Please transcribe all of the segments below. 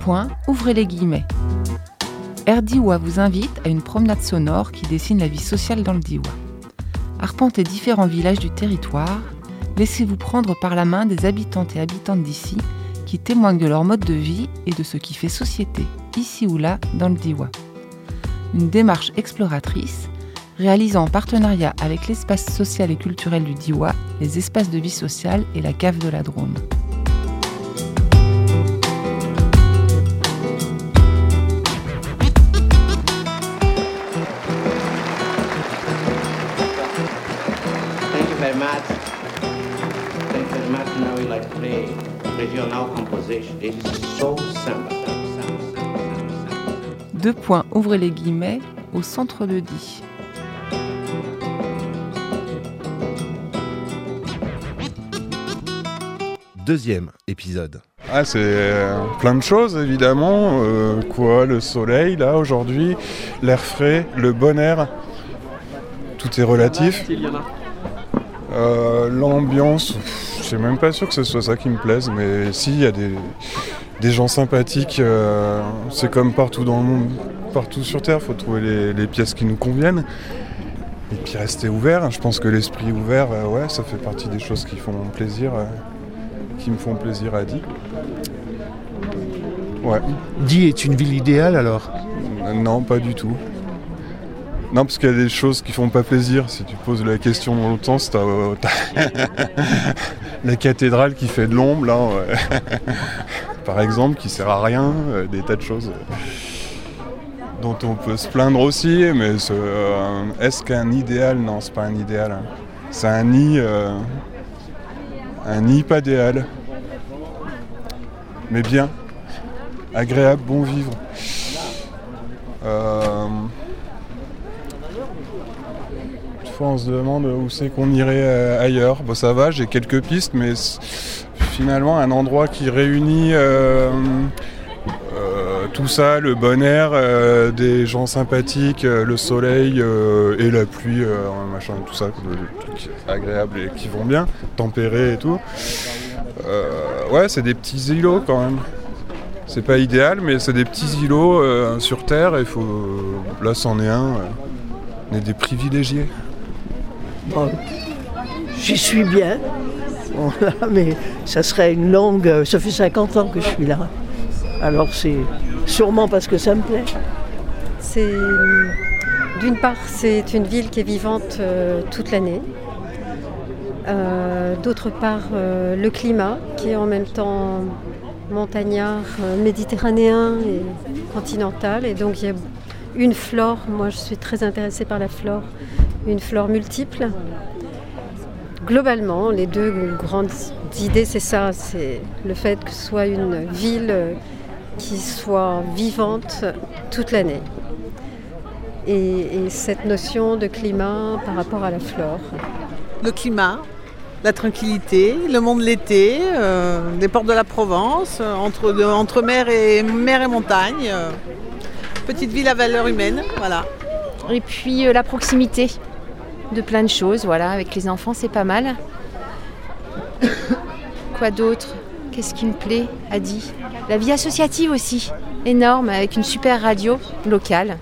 Ouvrez les guillemets. Air Diois vous invite à une promenade sonore qui dessine la vie sociale dans le Diois. Arpentez différents villages du territoire, laissez-vous prendre par la main des habitantes et habitantes d'ici qui témoignent de leur mode de vie et de ce qui fait société, ici ou là, dans le Diois. Une démarche exploratrice, réalisée en partenariat avec l'espace social et culturel du Diois, les espaces de vie sociale et la cave de la Drôme. Thank you very much. Thank you very much. Now we like to play regional composition. This is so simple. Ouvrez les guillemets, au centre de Die. Deuxième épisode. C'est plein de choses évidemment. Le soleil là aujourd'hui, l'air frais, le bon air. Tout est relatif. L'ambiance, je suis même pas sûr que ce soit ça qui me plaise, mais si, il y a des gens sympathiques. C'est comme partout dans le monde, partout sur Terre, il faut trouver les pièces qui nous conviennent. Et puis rester ouvert. Je pense que l'esprit ouvert, ça fait partie des choses qui font plaisir. Qui me font plaisir à Die. Ouais. Die est une ville idéale alors ? Non, pas du tout. Non, parce qu'il y a des choses qui font pas plaisir. Si tu poses la question dans l'autre sens, t'as la cathédrale qui fait de l'ombre, là, par exemple, qui sert à rien, des tas de choses dont on peut se plaindre aussi, mais est-ce qu'un idéal ? Non, c'est pas un idéal. Hein. C'est un nid pas idéal. Mais bien, agréable, bon vivre. Fois on se demande où c'est qu'on irait ailleurs. Bon, ça va, j'ai quelques pistes, mais finalement un endroit qui réunit tout ça, le bon air, des gens sympathiques, le soleil et la pluie, machin, tout ça, des trucs agréables et qui vont bien, tempérés et tout. C'est des petits îlots quand même. C'est pas idéal, mais c'est des petits îlots sur Terre, et là c'en est un. On est des privilégiés. Bon, j'y suis bien, mais ça serait une longue... Ça fait 50 ans que je suis là. Alors c'est sûrement parce que ça me plaît. D'une part, c'est une ville qui est vivante toute l'année. D'autre part, le climat qui est en même temps montagnard, méditerranéen et continental. Et donc il y a une flore, moi je suis très intéressée par la flore, une flore multiple. Globalement, les deux grandes idées, c'est ça, c'est le fait que ce soit une ville qui soit vivante toute l'année. Et cette notion de climat par rapport à la flore. Le climat, la tranquillité, le monde l'été, des ports de la Provence, entre mer et montagne. Petite ville à valeur humaine, voilà. Et puis la proximité de plein de choses, voilà, avec les enfants c'est pas mal. Quoi d'autre ? Qu'est-ce qui me plaît à Die ? La vie associative aussi, énorme, avec une super radio locale.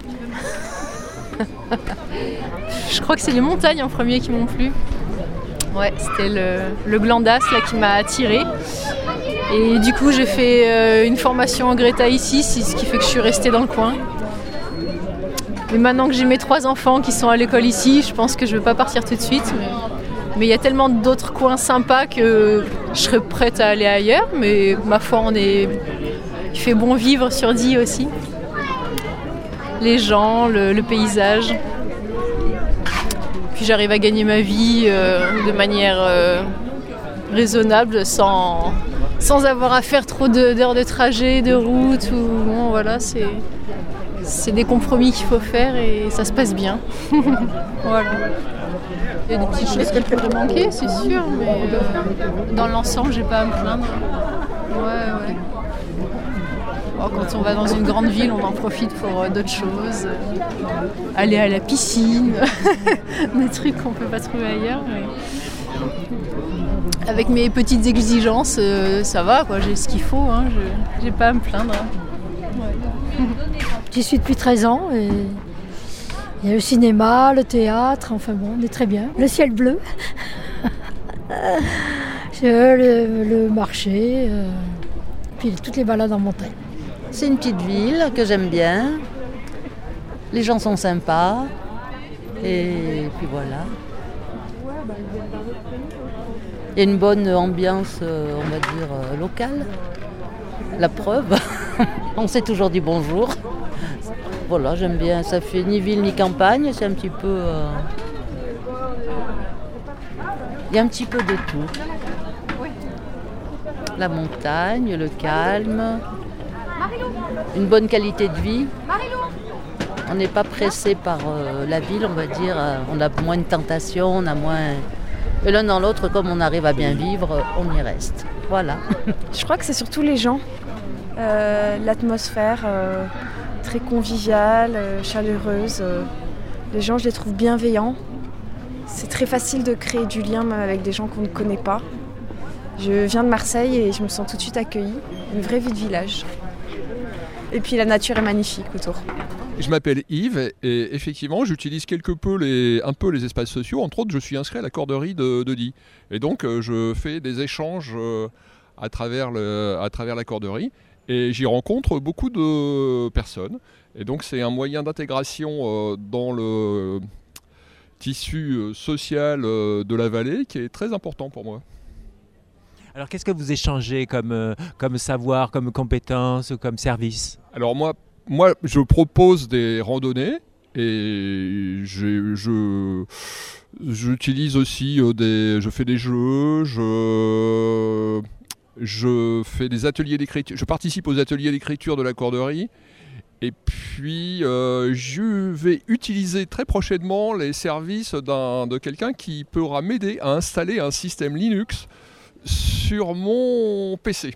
Je crois que c'est les montagnes en premier qui m'ont plu. Ouais, c'était le Glandas là, qui m'a attirée. Et du coup, j'ai fait une formation en Greta ici, ce qui fait que je suis restée dans le coin. Mais maintenant que j'ai mes 3 enfants qui sont à l'école ici, je pense que je ne vais pas partir tout de suite. Mais il y a tellement d'autres coins sympas que je serais prête à aller ailleurs. Mais ma foi, il fait bon vivre sur Die aussi. Les gens, le paysage. Puis j'arrive à gagner ma vie de manière raisonnable sans avoir à faire trop d'heures de trajet, de route. Bon, voilà, c'est des compromis qu'il faut faire et ça se passe bien. Voilà. Il y a des petites choses qui pourraient manquer, c'est sûr, mais dans l'ensemble, j'ai pas à me plaindre. Ouais. Oh, quand on va dans une grande ville, on en profite pour d'autres choses. Aller à la piscine, des trucs qu'on peut pas trouver ailleurs. Mais... Avec mes petites exigences, ça va, quoi. J'ai ce qu'il faut, hein. J'ai pas à me plaindre. Ouais. J'y suis depuis 13 ans et il y a le cinéma, le théâtre, enfin bon, on est très bien. Le ciel bleu, le marché, puis toutes les balades en montagne. C'est une petite ville que j'aime bien. Les gens sont sympas. Et puis voilà. Il y a une bonne ambiance, on va dire, locale. La preuve, on sait toujours dire bonjour. Voilà, j'aime bien. Ça fait ni ville ni campagne, c'est un petit peu... Il y a un petit peu de tout. La montagne, le calme, une bonne qualité de vie. On n'est pas pressé par la ville, on va dire. On a moins de tentations, on a moins... Et l'un dans l'autre, comme on arrive à bien vivre, on y reste. Voilà. Je crois que c'est surtout les gens. L'atmosphère très conviviale, chaleureuse. Les gens, je les trouve bienveillants. C'est très facile de créer du lien même avec des gens qu'on ne connaît pas. Je viens de Marseille et je me sens tout de suite accueillie. Une vraie vie de village. Et puis la nature est magnifique autour. Je m'appelle Yves et effectivement j'utilise un peu les espaces sociaux. Entre autres, je suis inscrit à la corderie de Die. Et donc je fais des échanges à travers la corderie et j'y rencontre beaucoup de personnes. Et donc c'est un moyen d'intégration dans le tissu social de la vallée qui est très important pour moi. Alors qu'est-ce que vous échangez comme savoir, comme compétences, comme service ? Alors moi, je propose des randonnées et j'utilise aussi je fais des jeux, je fais des ateliers d'écriture, je participe aux ateliers d'écriture de la corderie et puis je vais utiliser très prochainement les services de quelqu'un qui pourra m'aider à installer un système Linux sur mon PC.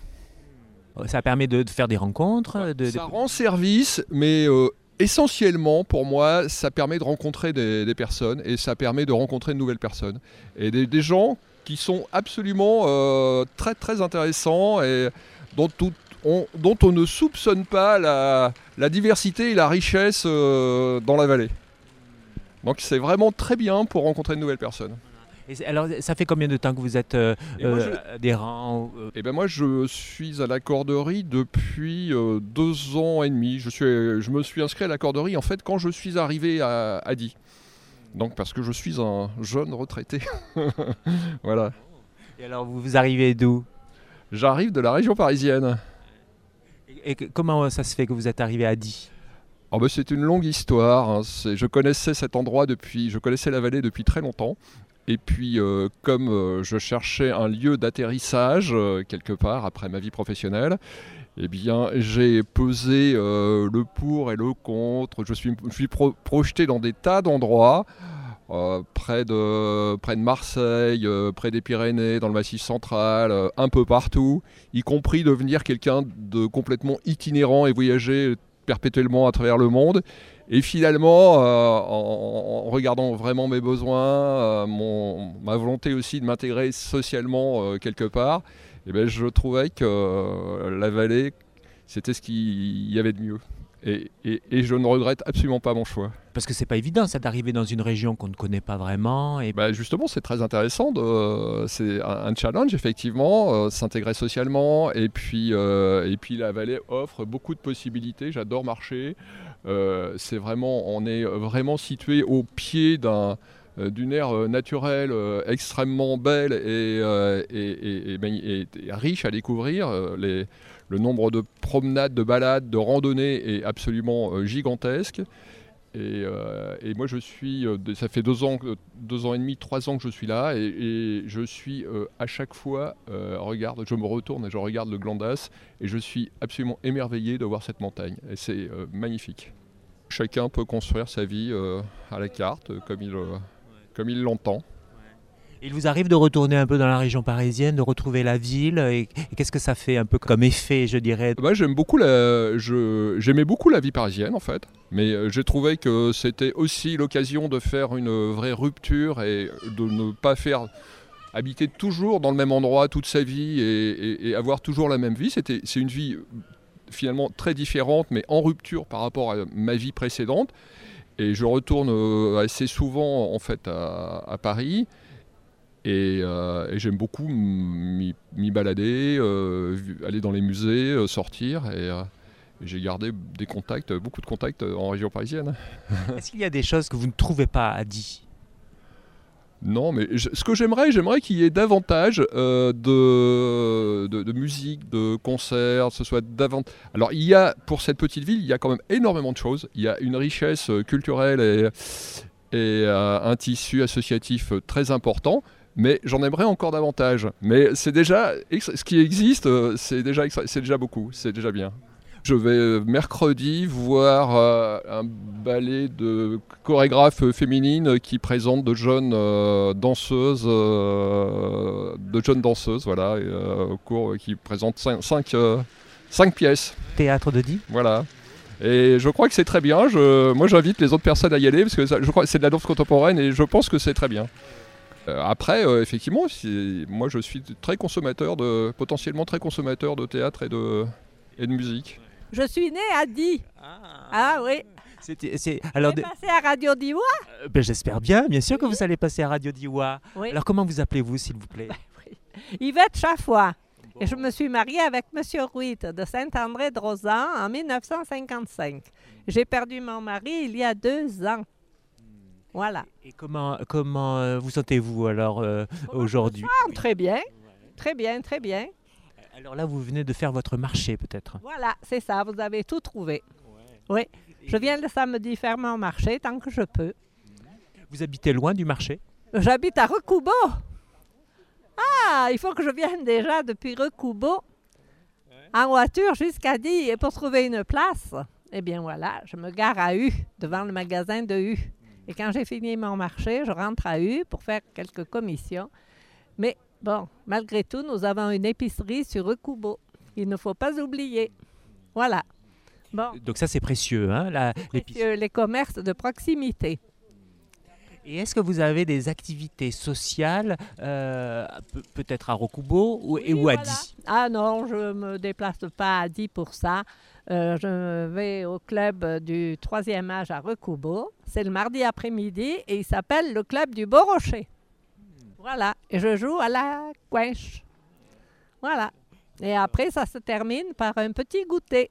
Ça permet de faire des rencontres. Ça rend service, mais essentiellement, pour moi, ça permet de rencontrer des personnes et ça permet de rencontrer de nouvelles personnes. Et des gens qui sont absolument très très intéressants et dont on ne soupçonne pas la diversité et la richesse dans la vallée. Donc c'est vraiment très bien pour rencontrer de nouvelles personnes. Et alors, ça fait combien de temps que vous êtes adhérent Moi, je suis à la corderie depuis 2 ans et demi. Je me suis inscrit à la corderie en fait quand je suis arrivé à Die. Donc parce que je suis un jeune retraité. Voilà. Et alors, vous arrivez d'où ? J'arrive de la région parisienne. Et comment ça se fait que vous êtes arrivé à Die ? C'est une longue histoire. Hein. Je connaissais cet endroit je connaissais la vallée depuis très longtemps. Et puis, comme je cherchais un lieu d'atterrissage quelque part après ma vie professionnelle, eh bien, j'ai pesé le pour et le contre. Je suis projeté dans des tas d'endroits, près de Marseille, près des Pyrénées, dans le Massif central, un peu partout, y compris devenir quelqu'un de complètement itinérant et voyager perpétuellement à travers le monde. Et finalement, en regardant vraiment mes besoins, ma volonté aussi de m'intégrer socialement quelque part, je trouvais que la vallée, c'était ce qu'il y avait de mieux. Et je ne regrette absolument pas mon choix. Parce que c'est pas évident ça d'arriver dans une région qu'on ne connaît pas vraiment. Et... justement, c'est très intéressant. C'est un challenge, effectivement, s'intégrer socialement. Et puis la vallée offre beaucoup de possibilités. J'adore marcher. On est vraiment situé au pied d'une aire naturelle extrêmement belle et riche à découvrir. Le nombre de promenades, de balades, de randonnées est absolument gigantesque. Et moi, ça fait 2 ans et demi, 3 ans que je suis là, et je suis à chaque fois, je me retourne et je regarde le Glandas, et je suis absolument émerveillé de voir cette montagne. Et c'est magnifique. Chacun peut construire sa vie à la carte, comme il l'entend. Il vous arrive de retourner un peu dans la région parisienne, de retrouver la ville et qu'est-ce que ça fait un peu comme effet, je dirais? Moi, j'aimais beaucoup la vie parisienne en fait, mais j'ai trouvé que c'était aussi l'occasion de faire une vraie rupture et de ne pas faire habiter toujours dans le même endroit toute sa vie et avoir toujours la même vie. C'est une vie finalement très différente, mais en rupture par rapport à ma vie précédente. Et je retourne assez souvent en fait à Paris. Et j'aime beaucoup m'y balader, aller dans les musées, sortir. Et j'ai gardé beaucoup de contacts en région parisienne. Est-ce qu'il y a des choses que vous ne trouvez pas à Die? Non, mais ce que j'aimerais qu'il y ait davantage de musique, de concerts, ce soit davantage. Alors, pour cette petite ville, il y a quand même énormément de choses. Il y a une richesse culturelle et un tissu associatif très important. Mais j'en aimerais encore davantage. Mais c'est déjà ce qui existe, c'est déjà beaucoup, c'est déjà bien. Je vais mercredi voir un ballet de chorégraphes féminines qui présente de jeunes danseuses, voilà, au cours qui présentent 5 pièces. Théâtre de Die. Voilà. Et je crois que c'est très bien. Moi, j'invite les autres personnes à y aller parce que je crois que c'est de la danse contemporaine et je pense que c'est très bien. Après, effectivement, moi je suis potentiellement très consommateur de théâtre et de musique. Je suis née à Die. Ah oui. Alors, passé à Radio Diois. J'espère bien sûr que vous allez passer à Radio Diois. Oui. Alors comment vous appelez-vous, s'il vous plaît? Yvette Chaffois. Bon. Et je me suis mariée avec Monsieur Ruit de Saint-André-de-Rozan en 1955. J'ai perdu mon mari il y a 2 ans. Voilà. Et comment vous sentez-vous alors aujourd'hui? Très bien, très bien, très bien. Alors là, vous venez de faire votre marché peut-être? Voilà, c'est ça, vous avez tout trouvé. Ouais. Oui, je viens le samedi faire mon marché tant que je peux. Vous habitez loin du marché? J'habite à Recoubeau. Ah, il faut que je vienne déjà depuis Recoubeau en voiture jusqu'à Die et pour trouver une place. Eh bien voilà, je me gare à U, devant le magasin de U. Et quand j'ai fini mon marché, je rentre à U pour faire quelques commissions. Mais bon, malgré tout, nous avons une épicerie sur Recoubeau. Il ne faut pas oublier. Voilà. Bon. Donc ça, c'est précieux, hein, les commerces de proximité. Et est-ce que vous avez des activités sociales, peut-être à Recoubeau ou à Die? Ah non, je ne me déplace pas à Die pour ça. Je vais au club du 3e âge à Recoubeau. C'est le mardi après-midi et il s'appelle le club du Beau Rocher. Voilà. Et je joue à la quenche. Voilà. Et après, ça se termine par un petit goûter.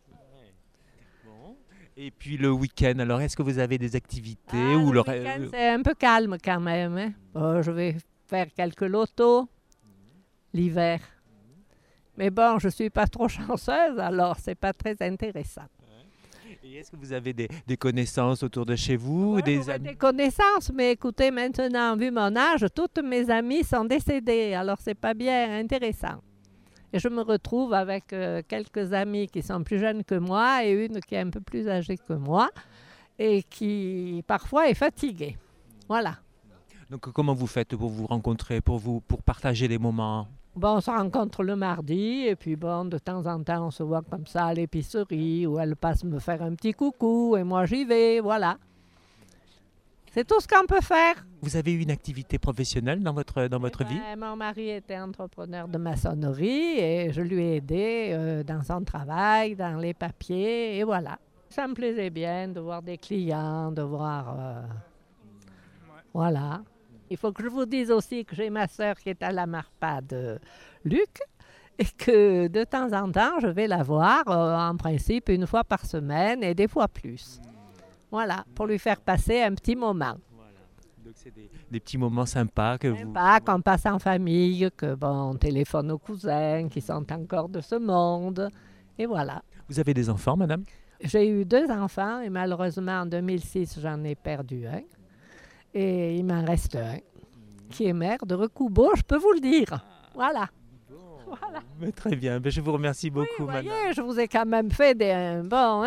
Et puis le week-end, alors est-ce que vous avez des activités le week-end, c'est un peu calme quand même. Hein? Je vais faire quelques lotos l'hiver. Mais bon, je ne suis pas trop chanceuse, alors c'est pas très intéressant. Et est-ce que vous avez des connaissances autour de chez vous, des amis? Des connaissances, mais écoutez, maintenant, vu mon âge, toutes mes amies sont décédées, alors c'est pas bien intéressant. Et je me retrouve avec quelques amis qui sont plus jeunes que moi et une qui est un peu plus âgée que moi et qui parfois est fatiguée. Voilà. Donc comment vous faites pour vous rencontrer, pour partager les moments? Bon, on se rencontre le mardi et puis bon, de temps en temps, on se voit comme ça à l'épicerie où elle passe me faire un petit coucou et moi j'y vais, voilà. C'est tout ce qu'on peut faire. Vous avez eu une activité professionnelle dans votre vie? Mon mari était entrepreneur de maçonnerie et je lui ai aidé dans son travail, dans les papiers et voilà. Ça me plaisait bien de voir des clients, de voir... Voilà. Il faut que je vous dise aussi que j'ai ma sœur qui est à la Marpade, Luc, et que de temps en temps, je vais la voir, en principe, une fois par semaine et des fois plus. Voilà, pour lui faire passer un petit moment. Voilà. Donc c'est des petits moments sympas que qu'on passe en famille, que bon, on téléphone aux cousins qui sont encore de ce monde, et voilà. Vous avez des enfants, madame? J'ai eu 2 enfants et malheureusement en 2006, j'en ai perdu un. Et il m'en reste un, qui est maire de Recoubeau, je peux vous le dire. Voilà. Voilà. Mais très bien, je vous remercie beaucoup, oui, madame. Voyez, je vous ai quand même fait des bons, hein?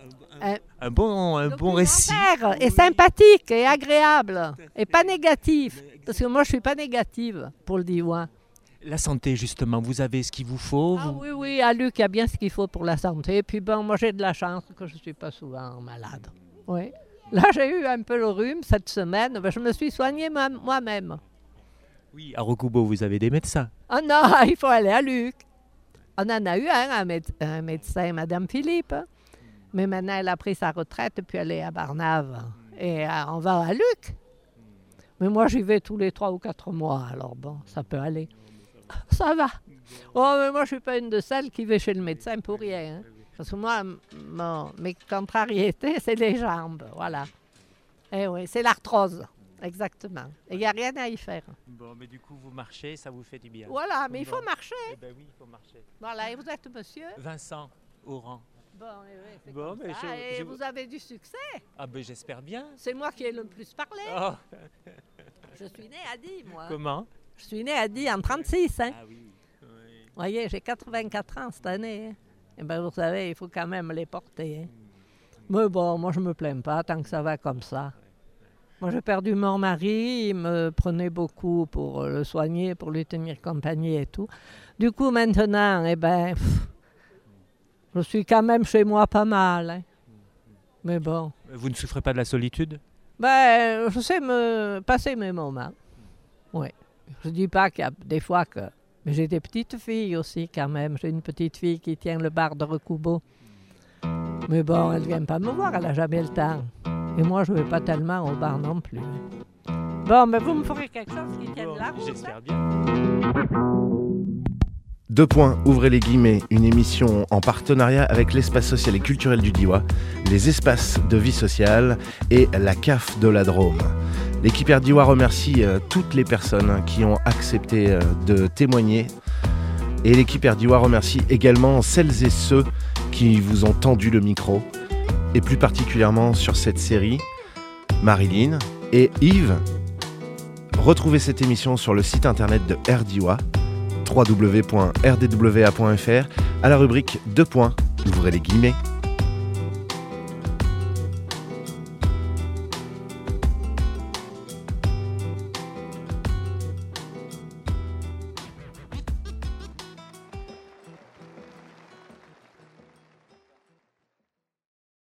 Un bon récit. Et sympathique et agréable. Et pas négatif. Parce que moi, je ne suis pas négative pour le Diwan. La santé, justement, vous avez ce qu'il vous faut Oui, à Luc, il y a bien ce qu'il faut pour la santé. Et puis bon, moi, j'ai de la chance que je ne suis pas souvent malade. Oui. Là, j'ai eu un peu le rhume cette semaine. Je me suis soignée moi-même. Oui, à Rokubo, vous avez des médecins. Oh non, il faut aller à Luc. On en a eu un médecin, Madame Philippe. Mais maintenant, elle a pris sa retraite, puis elle est à Barnave. Et on va à Luc. Mais moi, j'y vais tous les 3 ou 4 mois. Alors bon, ça peut aller. Ça va. Oh, mais moi, je ne suis pas une de celles qui va chez le médecin pour rien. Hein. Parce que moi, mes contrariétés, c'est les jambes. Voilà. Eh oui, c'est l'arthrose. Exactement. Et il n'y a rien à y faire. Bon, mais du coup, vous marchez, ça vous fait du bien. Voilà, mais il faut marcher. Eh ben oui, il faut marcher. Voilà, et vous êtes monsieur Vincent Oran. Bon, c'est bon, mais ça. Et vous avez du succès. Ah ben j'espère bien. C'est moi qui ai le plus parlé. Oh. Je suis née à Die, moi. Comment? Je suis née à Die en 1936. Hein. Ah oui. Vous voyez, j'ai 84 ans cette année. Hein. Et ben vous savez, il faut quand même les porter. Hein. Mais bon, moi je me plains pas tant que ça va comme ça. Moi j'ai perdu mon mari, il me prenait beaucoup pour le soigner, pour lui tenir compagnie et tout. Du coup maintenant, eh ben, je suis quand même chez moi pas mal. Hein. Mais bon. Vous ne souffrez pas de la solitude? Ben, je sais me passer mes moments. Oui. Je dis pas qu'il y a des fois que... Mais j'ai des petites filles aussi quand même. J'ai une petite fille qui tient le bar de Rokubo. Mais bon, elle ne vient pas me voir, elle n'a jamais le temps. Et moi, je ne vais pas tellement au bar non plus. Bon, mais vous me ferez quelque chose qui tienne la route. J'espère bien. 2 points, ouvrez les guillemets, une émission en partenariat avec l'espace social et culturel du Diois, les espaces de vie sociale et la CAF de la Drôme. L'équipe RDIWA remercie toutes les personnes qui ont accepté de témoigner. Et l'équipe RDIWA remercie également celles et ceux qui vous ont tendu le micro. Et plus particulièrement sur cette série, Marilyn et Yves. Retrouvez cette émission sur le site internet de RDIWA, www.rdwa.fr, à la rubrique 2 points, ouvrez les guillemets.